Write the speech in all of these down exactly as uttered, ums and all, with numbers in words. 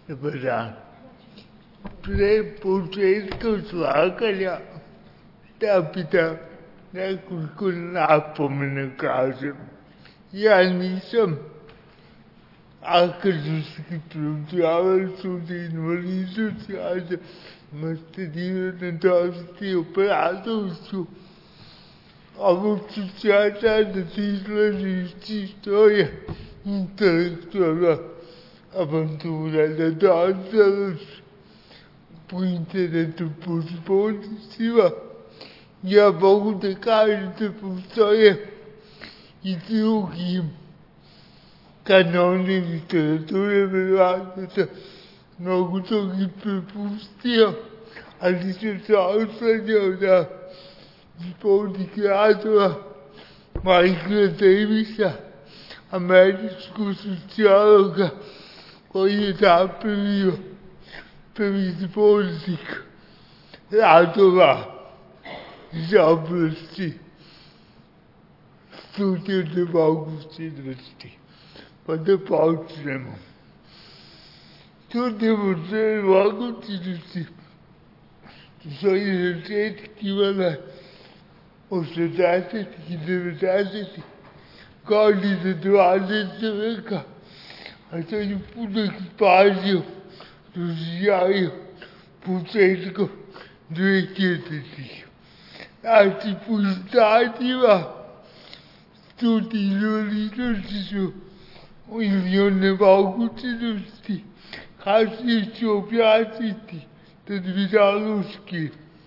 verdade. Prepotentul svakanja da bi da nekoliko napomene kažem. Ja nisam akademski preuzjavač od invalidnosti, a da masterirane dosti operatorstvu. Ovo ću sada da se izlazi čisto je intelektualna avantura, da dođeš po internetu, po zbornicima. Ja mogu da kažem da postoje i drugi kanoni literature, verovatno sam mnogo toga i prepustio, ali sam se oslanjao na zbornik radova Michaela Davisa, američkog sociologa, koji je napravio prvi zbornik radova iz oblasti studijne mogućnosti. Pa da počnemo. Studijne mogućnosti su svoje začetke imale osamdesetih i devedesetih godina dvadesetog veka, a to je puno ekspanziju doživljavaju početkom dvehiljaditih. Znači, po izdanjima studij invalidnosti su ili onemogućenosti, kasnije ću objasniti terminološki.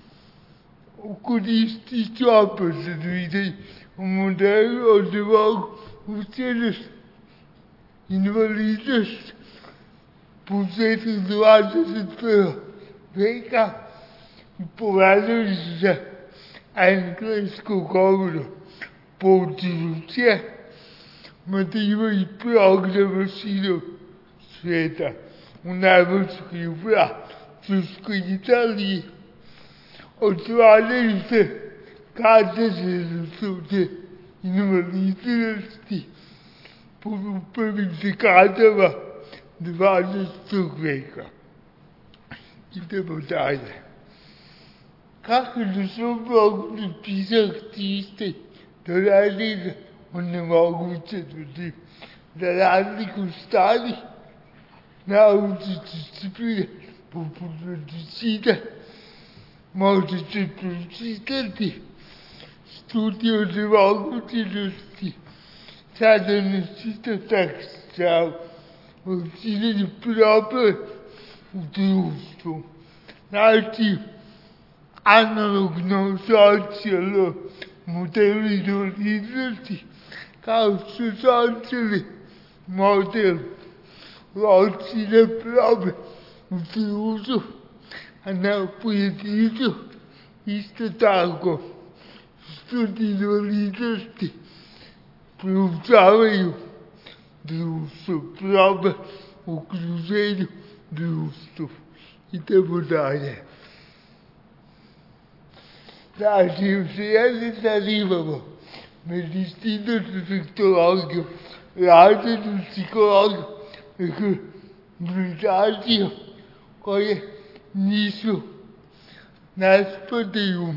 Koristit ću opet da vidim u modelu onemogućenost, invalidnost početkom dvadeset prvog veka i povezali su se engleskog govoru područje, mada ima i programa širom sveta, u Nemačkoj i u Francuskoj i Italiji. Otvaraju se katedre za studije invalidnosti u prvim dekadama dvadesetog veka. Idemo dalje. Kako da su mogli pisati iste do razlika onemogućenosti, za razliku starih naučnih disciplina poput medicine, možete pročitati studiju onemogućenosti, sada ne čitam tekst, o ciljenju problem u društvu. Znači, analogno socijalno modelu invalidnosti, kao što socijalni model ocjene problem u društvu, a ne u pojedincu. Isto tako, studij invalidnosti proučavaju društvo, problem u okruženju društvu. Idemo dalje. Znači, u jedne zanimamo medicinu, defektologiju, razrednu psihologiju, rehabilitaciju, koje nisu ne spadaju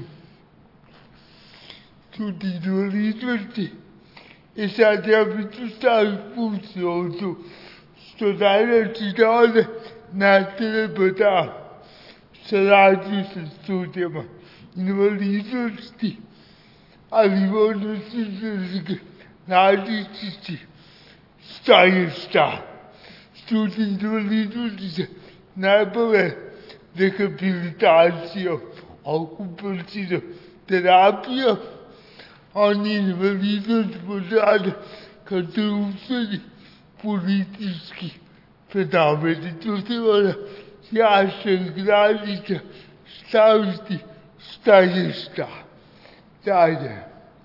studij invalidnosti. I sad ja bih tu stavio funkciju, što najveći dole ne treba da sarađuju sa studijama invalidnosti, ali možda su se različiti stajališta. Studij invalidnosti se ne bave rehabilitacijom, okupacijom, terapijom. Oni invalidnost poznaju kao društveni politički fenomeni. Tu se mora jasna granica staviti stajališta. Dalje.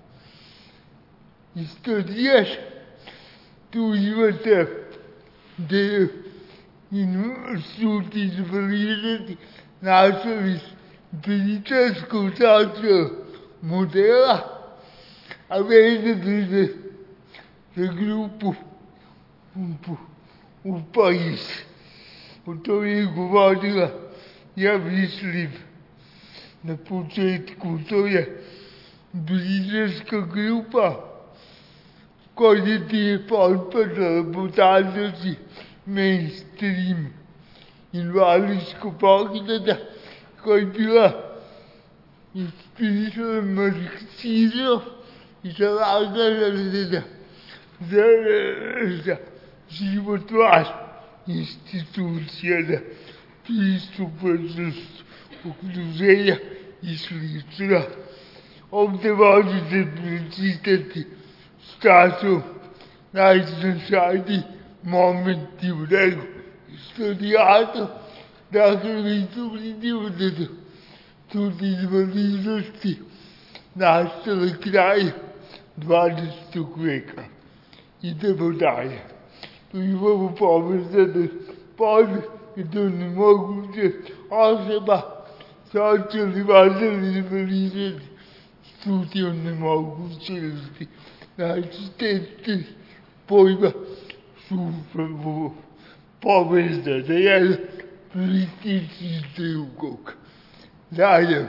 Istoriješ, tu imate deo studij invalidnosti našli britanskog socijalnog modela, a vezani za, za grupu u, u Pariz. o твоей говорила, я вежлив. На початку своя близерска група, който ти е полпът работата си мейнстрим. Инвалидско покидата, който била изписван марксизъм и залагала за, за животвар институцията, приступност, окружение и слична. Обдеводите прочитати стасо най-значайни моменти в него. Студията на хранителните тут инвалидности настала край двадесетого века и демония. То имamo повезено повече, като не могат особа социални важни инвалидности. Студио не могат да най-честите пойма супер повезено. Да е политическите уголка. Далее.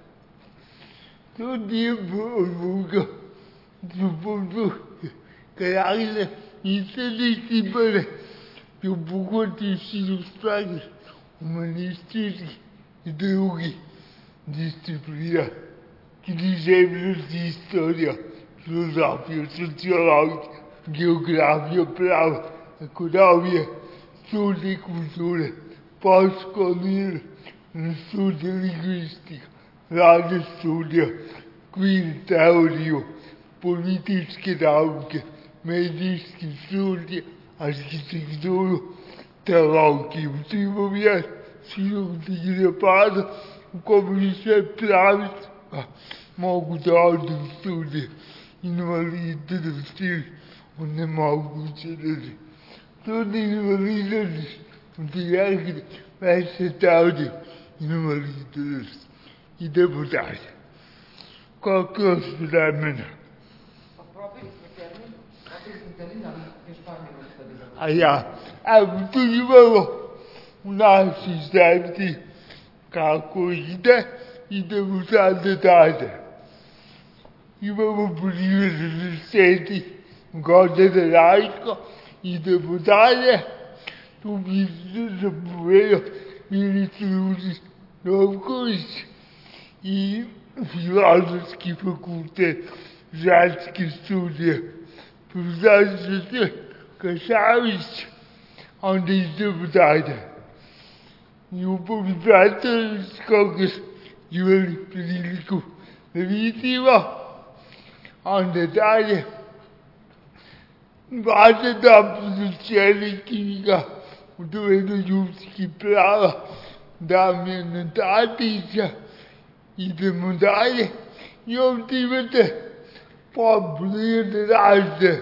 Тут не было другого, когда интересы были, то богатые силы гуманистические и другие дисциплины, книжевность и история, философия, социология, география, право, экономия, студия культуры, постсколнир, студия лингвистика, радиостудия, квир-теорию, политические науки, медицинские студии, архитектуру, теологию. В този момент силните ги напада, ако не се правят, могат да отидат в студия. Инвалидите да стигат, не могат да се даде. Тут инвалидите от някъде вече тази инвалидите и депутати. Колко времена? А я, а tu imamo u našoj zemlji kako ide, idemo sad dalje. Imamo primjer deseti godine Rajko, idemo dalje. Tu bi se zapovedio ministar Novković i Filozofski fakultet žanjske studije. Profesor Kasavić, onda idemo dalje. I upominate s koga imali priliku da vidimo, onda dalje. Važno da pročitali knjiga u domenu ljudskih prava Damjana Tadića. Idemo dalje i ovdje imate pobrojene razne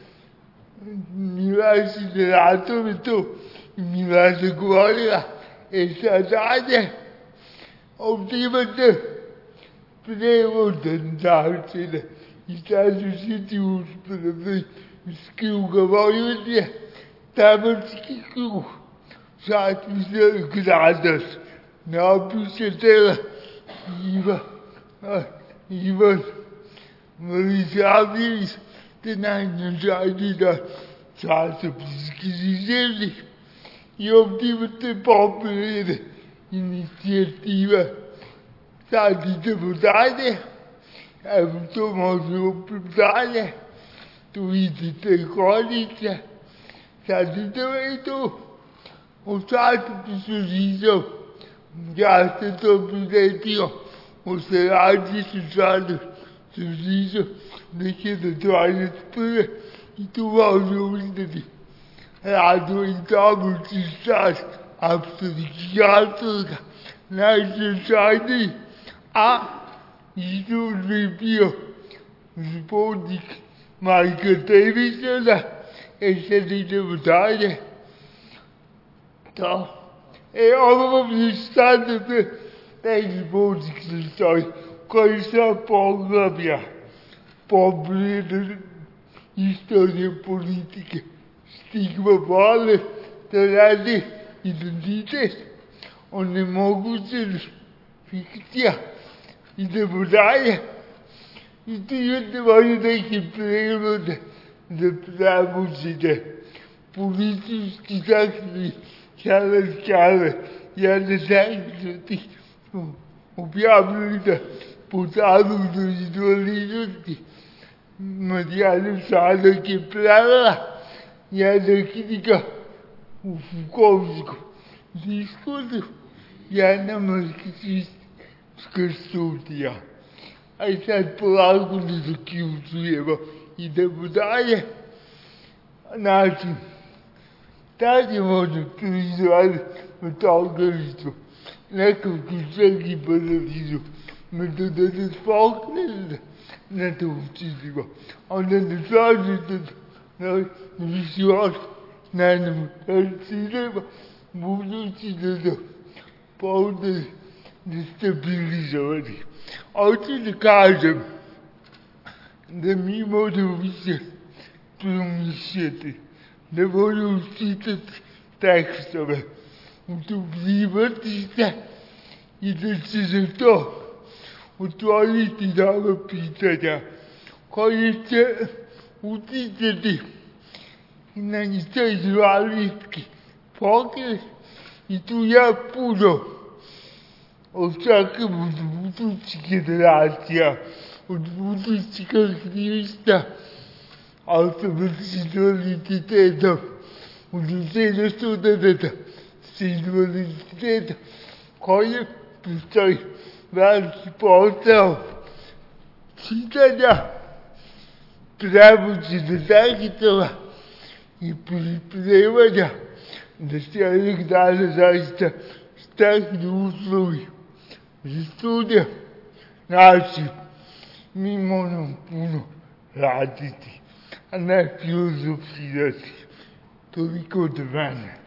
Milaši ratove to i Milaša govorila, e sad dalje ovdje imate prevodan načina i sad ću siti uspredati iz kruga Vojvodine, tamanski krug, sad mi se gradaš, napiše tela Iva, Ivan Marisavljević, te najznačajniji na časopisski zemlji. I ovdje imate pobrojene inicijative. Sad idemo dalje, evo to možemo dalje, tu vidite konice, sad idemo i tu. U časopisu Rizom, ja sam to priletio, u saradnji sa članom Rizom, dve hiljade dvadeset prve i tu možemo vidjeti radio i domaći staž apsolutno najznačajniji, a izuzme je bio zbornik Majka Davidsona, e sad idemo dalje. To, e ovo vam je standardno taj zbornik se stoji, koji sam poglavlja pobrojene istorije politike, stigma bolest, to radi identitet, onemogućili fikcija, idemo dalje. I tu je trebaju neke preglede za pravosuđe, politički takvi čale, ja ne znam što ti objavili da portalu za invalidnosti Marijana Šanak je pravila jedna knjiga u Fukovskom diskursu, jedna marksistička studija. A i sad polako ne zaključujemo, idemo dalje. Znači, tad je možda proizvali metodološtvo, nekako čak i paralizu, metodološtvo spoknete na to učinimo. Onda ne slažete na višak, na nam ciljeva, budući da to povode destabilizovati. Hoću da kažem da mi možemo više promišljati, da možemo čitati tekstove, udubljivati se i da će za to otvoriti nova pitanja koje će uticati na istraživački pokret i tu ja puno očekujem od budućih generacija, od budućih aktivista, osoba s invaliditetom, udruženja studenata s invaliditetom, koje postoji veliki posao čitanja, pravosuđa tekstova i pripremanja da se jednog dana zaista steknu uslovi za studije. Znači, mi moramo puno raditi, a ne filozofirati. Toliko od mene.